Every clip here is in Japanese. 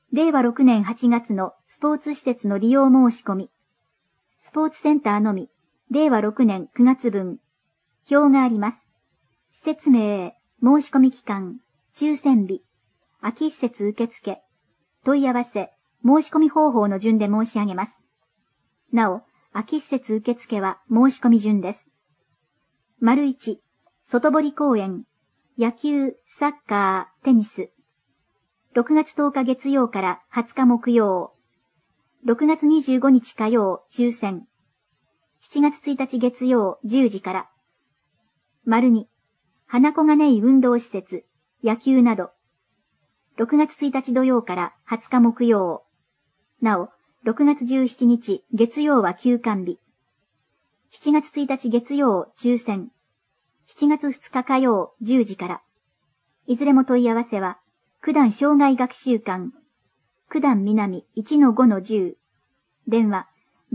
令和6年8月のスポーツ施設の利用申し込み。スポーツセンターのみ、令和6年9月分。表があります。施設名、申し込み期間、抽選日、空き施設受付、問い合わせ、申し込み方法の順で申し上げます。なお、空き施設受付は申し込み順です。丸1、外堀公園、野球、サッカー、テニス。6月10日月曜から20日木曜。6月25日火曜、抽選。7月1日月曜、10時から。丸2、花小金井運動施設、野球など。6月1日土曜から20日木曜。なお、6月17日月曜は休館日。7月1日月曜、抽選。7月2日火曜、10時から。いずれも問い合わせは、九段障害学習館、九段南 1-5-10、電話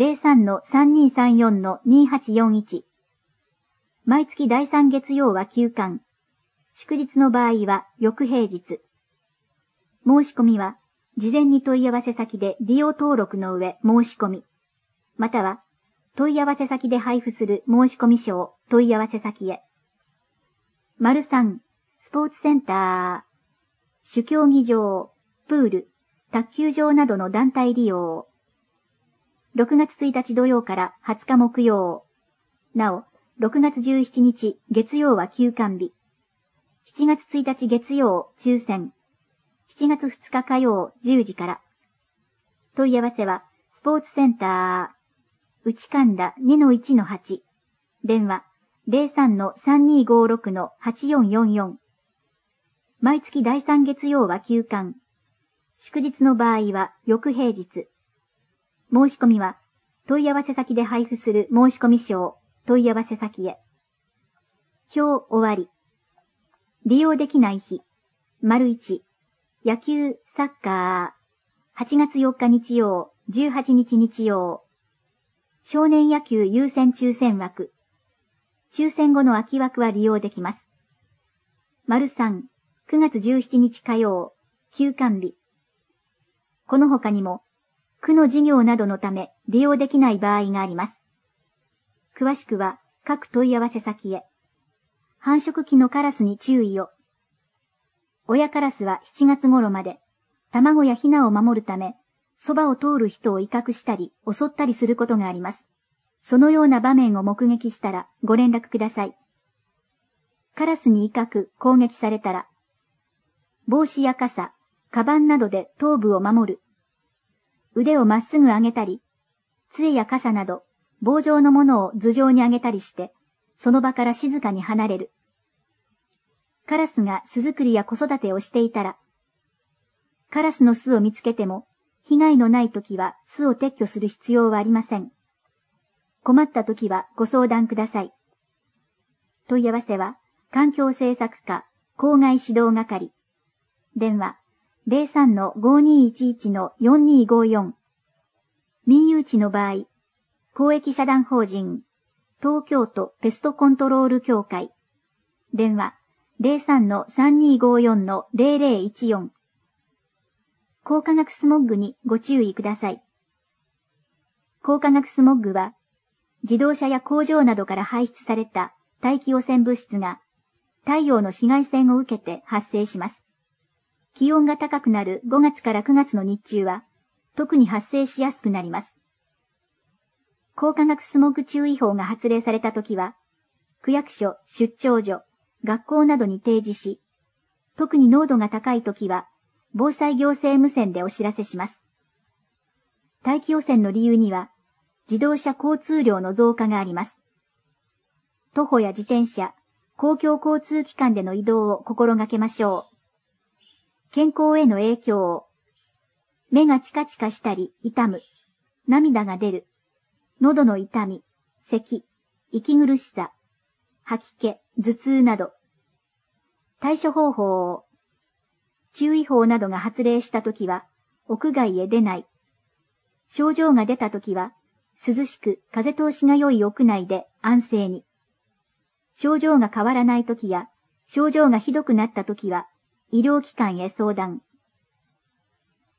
03-3234-2841。毎月第3月曜は休館。祝日の場合は翌平日。申し込みは、事前に問い合わせ先で利用登録の上申し込み、または、問い合わせ先で配布する申込書を問い合わせ先へ。丸3、スポーツセンター、主競技場、プール、卓球場などの団体利用。6月1日土曜から20日木曜。なお、6月17日月曜は休館日。7月1日月曜、抽選。7月2日火曜、10時から。問い合わせは、スポーツセンター、内神田 2-1-8。電話、03-3256-8444。毎月第3月曜は休館。祝日の場合は翌平日。申し込みは問い合わせ先で配布する申込書を問い合わせ先へ。表終わり。利用できない日。丸1。野球、サッカー。8月4日日曜、18日日曜。少年野球優先抽選枠。抽選後の空き枠は利用できます。丸3。9月17日火曜、休館日。この他にも、区の事業などのため利用できない場合があります。詳しくは各問い合わせ先へ。繁殖期のカラスに注意を。親カラスは7月頃まで、卵やヒナを守るため、そばを通る人を威嚇したり襲ったりすることがあります。そのような場面を目撃したらご連絡ください。カラスに威嚇、攻撃されたら、帽子や傘、カバンなどで頭部を守る。腕をまっすぐ上げたり、杖や傘など棒状のものを頭上に上げたりして、その場から静かに離れる。カラスが巣作りや子育てをしていたら、カラスの巣を見つけても、被害のないときは巣を撤去する必要はありません。困ったときはご相談ください。問い合わせは、環境政策課、公害指導係。電話、03-5211-4254。民有地の場合、公益社団法人、東京都ペストコントロール協会。電話、03-3254-0014。光化学スモッグにご注意ください。光化学スモッグは、自動車や工場などから排出された大気汚染物質が太陽の紫外線を受けて発生します。気温が高くなる5月から9月の日中は特に発生しやすくなります。光化学スモッグ注意報が発令されたときは、区役所、出張所、学校などに提示し、特に濃度が高いときは防災行政無線でお知らせします。大気汚染の理由には、自動車交通量の増加があります。徒歩や自転車、公共交通機関での移動を心がけましょう。健康への影響。目がチカチカしたり痛む。涙が出る。喉の痛み、咳、息苦しさ、吐き気、頭痛など。対処方法。注意報などが発令したときは、屋外へ出ない。症状が出たときは、涼しく風通しが良い屋内で安静に。症状が変わらないときや、症状がひどくなったときは、医療機関へ相談。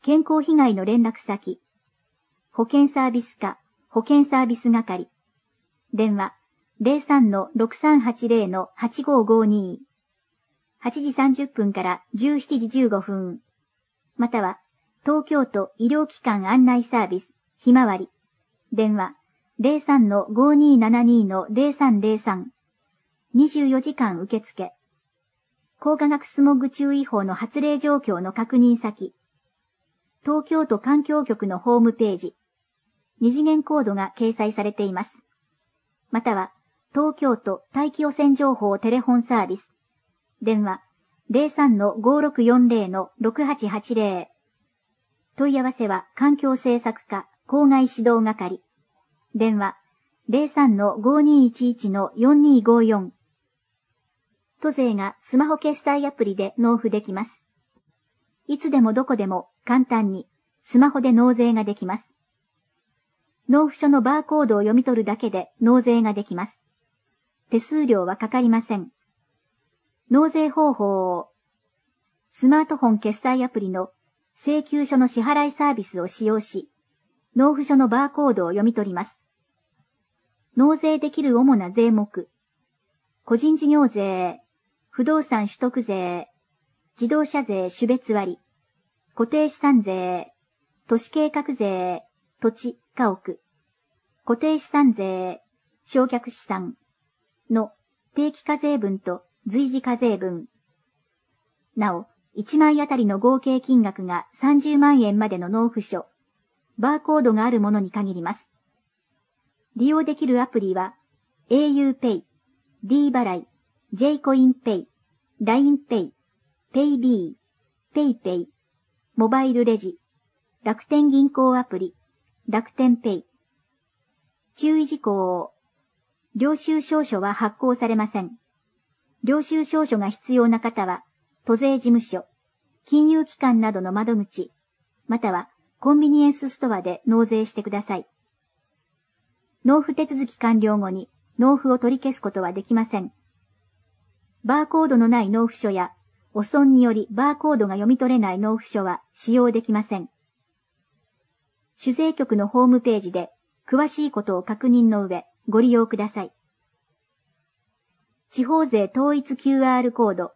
健康被害の連絡先。保健サービス課、保健サービス係。電話、03-6380-8552。8時30分から17時15分。または、東京都医療機関案内サービス、ひまわり。電話、03-5272-0303。24時間受付。光化学スモッグ注意報の発令状況の確認先。東京都環境局のホームページ。二次元コードが掲載されています。または、東京都大気汚染情報テレフォンサービス。電話、03-5640-6880。問い合わせは環境政策課、公害指導係。電話、03-5211-4254。都税がスマホ決済アプリで納付できます。いつでもどこでも簡単にスマホで納税ができます。納付書のバーコードを読み取るだけで納税ができます。手数料はかかりません。納税方法を、スマートフォン決済アプリの請求書の支払いサービスを使用し、納付書のバーコードを読み取ります。納税できる主な税目、個人事業税、不動産取得税、自動車税種別割、固定資産税、都市計画税、土地、家屋、固定資産税、償却資産の定期課税分と随時課税分。なお、1枚あたりの合計金額が30万円までの納付書、バーコードがあるものに限ります。利用できるアプリは、auPay、D 払い、J コインペイ、LINEPay、PayB、PayPay、モバイルレジ、楽天銀行アプリ、楽天ペイ。注意事項。領収証書は発行されません。領収証書が必要な方は、都税事務所、金融機関などの窓口、またはコンビニエンスストアで納税してください。納付手続き完了後に納付を取り消すことはできません。バーコードのない納付書や、汚損によりバーコードが読み取れない納付書は使用できません。主税局のホームページで詳しいことを確認の上ご利用ください。地方税統一 QR コード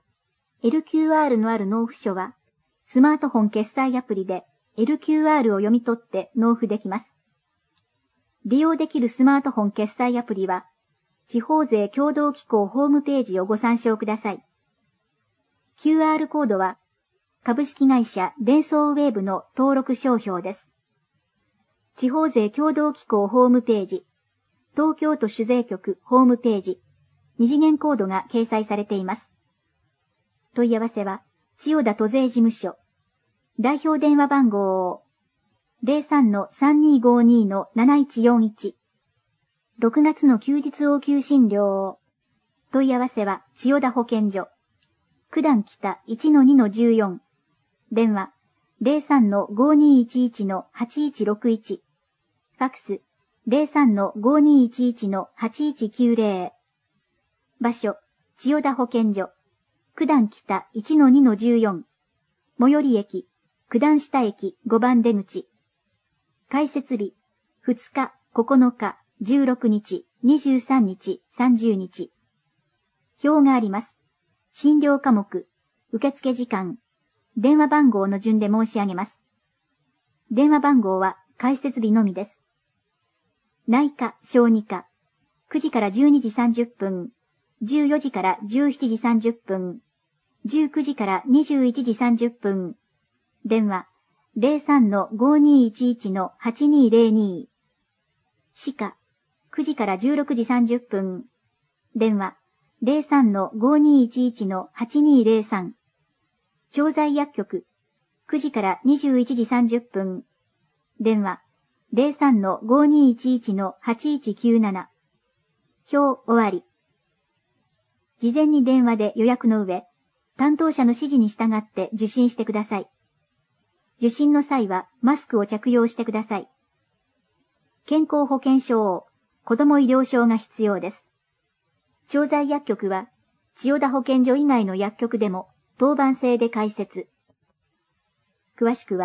LQR のある納付書はスマートフォン決済アプリで LQR を読み取って納付できます。利用できるスマートフォン決済アプリは地方税協同機構ホームページをご参照ください。QR コードは株式会社デンソーウェーブの登録商標です。地方税協同機構ホームページ、東京都主税局ホームページ、二次元コードが掲載されています。問い合わせは、千代田都税事務所、代表電話番号 03-3252-7141、6月の休日応急診療、問い合わせは千代田保健所、九段北 1-2-14、電話03-5211-8161、ファックス 03-5211-8190。場所、千代田保健所。九段北 1-2-14。最寄り駅、九段下駅5番出口。開設日、2日、9日、16日、23日、30日。表があります。診療科目、受付時間、電話番号の順で申し上げます。電話番号は開設日のみです。内科、小児科、9時から12時30分、14時から17時30分、19時から21時30分、電話03-5211-8202、歯科、9時から16時30分、電話03-5211-8203、調剤薬局、9時から21時30分、電話03-5211-8197。表終わり。事前に電話で予約の上、担当者の指示に従って受診してください。受診の際はマスクを着用してください。健康保険証、子ども医療証が必要です。調剤薬局は、千代田保健所以外の薬局でも当番制で開設。詳しくは、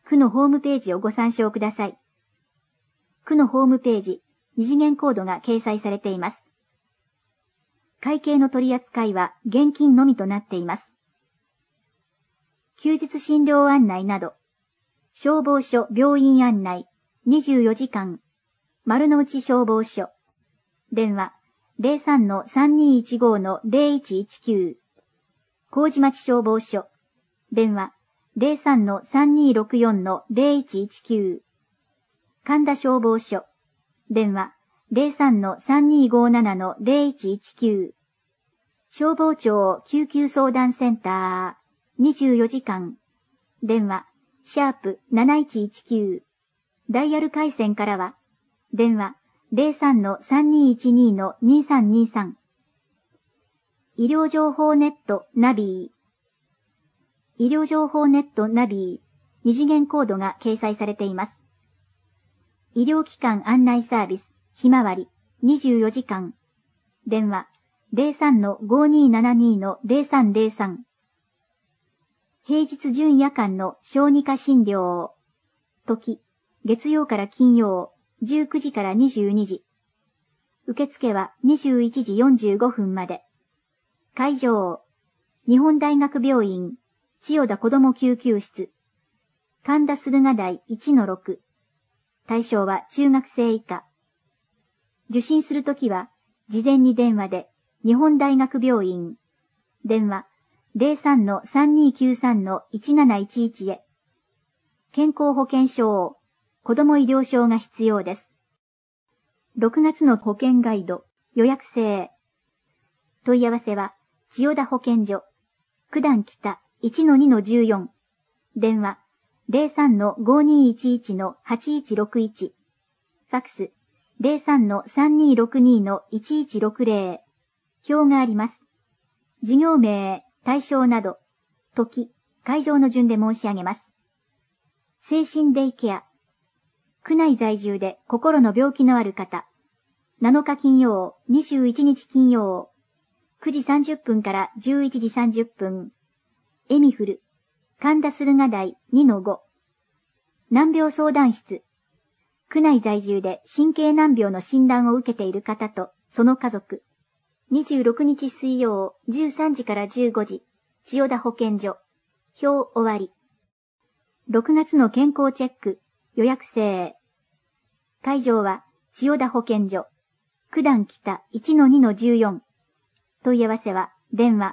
区のホームページをご参照ください。区のホームページ、二次元コードが掲載されています。会計の取り扱いは現金のみとなっています。休日診療案内など、消防署病院案内、24時間、丸の内消防署、電話、03-3215-0119、麹町消防署、電話、03-3264-0119、神田消防署、電話、03-3257-0119、消防庁救急相談センター、24時間、電話、#7119、ダイヤル回線からは、電話、03-3212-2323、医療情報ネットナビー、医療情報ネットナビー、二次元コードが掲載されています。医療機関案内サービス、ひまわり、24時間。電話、03-5272-0303。平日準夜間の小児科診療。時、月曜から金曜、19時から22時。受付は21時45分まで。会場、日本大学病院、千代田子ども救急室。神田駿河台 1-6。対象は中学生以下。受診するときは、事前に電話で、日本大学病院。電話、03-3293-1711へ。健康保険証、子ども医療証が必要です。6月の保険ガイド、予約制。問い合わせは、千代田保健所、九段北 1-2-14。電話、03-5211-8161。ファックス、03-3262-1160。表があります。事業名、対象など、時、会場の順で申し上げます。精神デイケア。区内在住で心の病気のある方。7日金曜、21日金曜。9時30分から11時30分。エミフル。神田駿河台 2-5。難病相談室。区内在住で神経難病の診断を受けている方とその家族。26日水曜13時から15時。千代田保健所。表終わり。6月の健康チェック。予約制。会場は千代田保健所。九段北 1-2-14。問い合わせは電話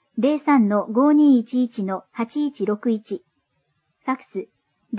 03-5211-8161。ファックス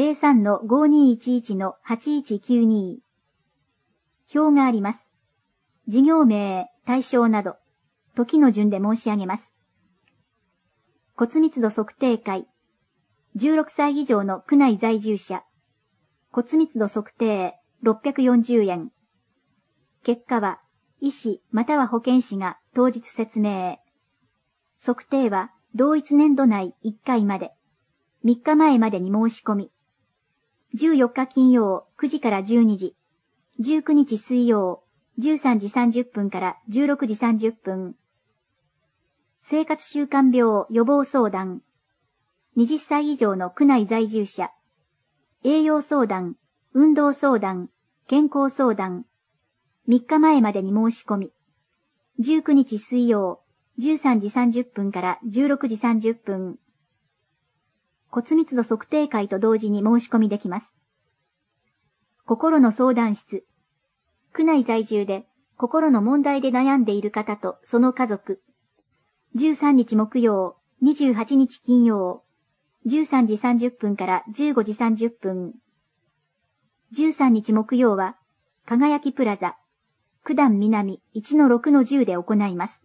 03-5211-8192。表があります。事業名、対象など、時の順で申し上げます。骨密度測定会。16歳以上の区内在住者。骨密度測定640円。結果は、医師または保健師が当日説明。測定は同一年度内1回まで。3日前までに申し込み。14日金曜9時から12時。19日水曜13時30分から16時30分。生活習慣病予防相談。20歳以上の区内在住者。栄養相談、運動相談、健康相談。3日前までに申し込み。19日水曜、13時30分から16時30分。骨密度測定会と同時に申し込みできます。心の相談室。区内在住で心の問題で悩んでいる方とその家族。13日木曜、28日金曜、13時30分から15時30分。13日木曜は、輝きプラザ、九段南 1-6-10 で行います。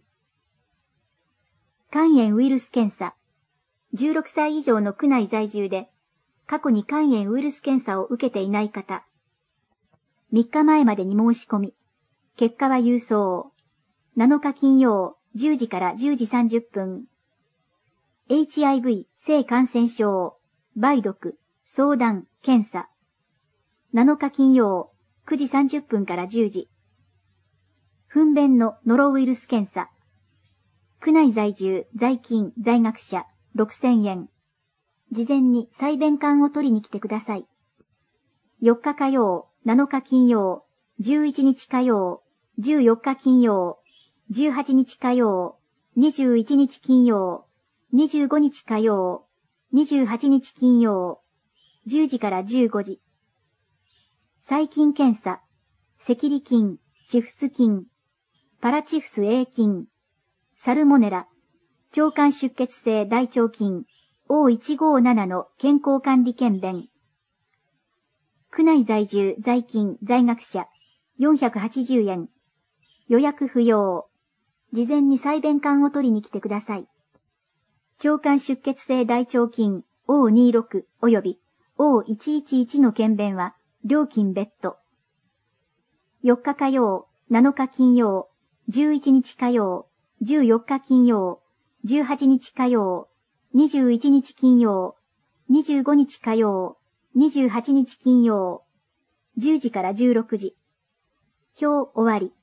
肝炎ウイルス検査。16歳以上の区内在住で、過去に肝炎ウイルス検査を受けていない方。3日前までに申し込み。結果は郵送。7日金曜、10時から10時30分。HIV 性感染症、梅毒、相談、検査。7日金曜、9時30分から10時。糞便のノロウイルス検査。区内在住、在勤、在学者、6000円。 事前に細便管を取りに来てください。4日火曜、7日金曜、11日火曜、14日金曜、18日火曜、21日金曜、25日火曜、28日金曜、10時から15時。細菌検査、赤痢菌、チフス菌、パラチフス A 菌、サルモネラ、腸管出血性大腸菌、O157 の健康管理検便。区内在住在勤在学者、480円。予約不要。事前に細便管を取りに来てください。腸管出血性大腸菌 O26 及び O111 の検便は料金別途。4日火曜、7日金曜、11日火曜、14日金曜、18日火曜、21日金曜、25日火曜、28日金曜、10時から16時。表終わり。